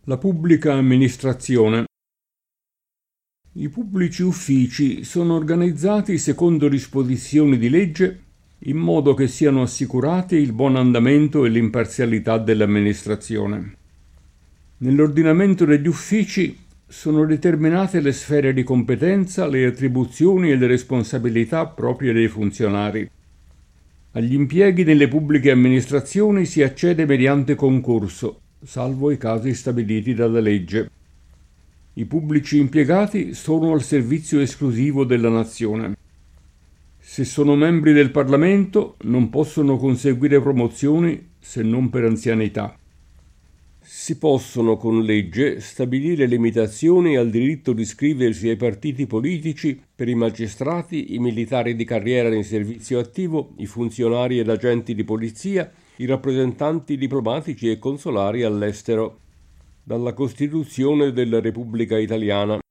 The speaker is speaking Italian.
La pubblica amministrazione. I pubblici uffici sono organizzati secondo disposizioni di legge in modo che siano assicurati il buon andamento e l'imparzialità dell'amministrazione. Nell'ordinamento degli uffici sono determinate le sfere di competenza, le attribuzioni e le responsabilità proprie dei funzionari. Agli impieghi nelle pubbliche amministrazioni si accede mediante concorso, salvo i casi stabiliti dalla legge. I pubblici impiegati sono al servizio esclusivo della nazione. Se sono membri del Parlamento non possono conseguire promozioni se non per anzianità. Si possono con legge stabilire limitazioni al diritto di iscriversi ai partiti politici per i magistrati, i militari di carriera in servizio attivo, i funzionari ed agenti di polizia, i rappresentanti diplomatici e consolari all'estero. Dalla Costituzione della Repubblica Italiana.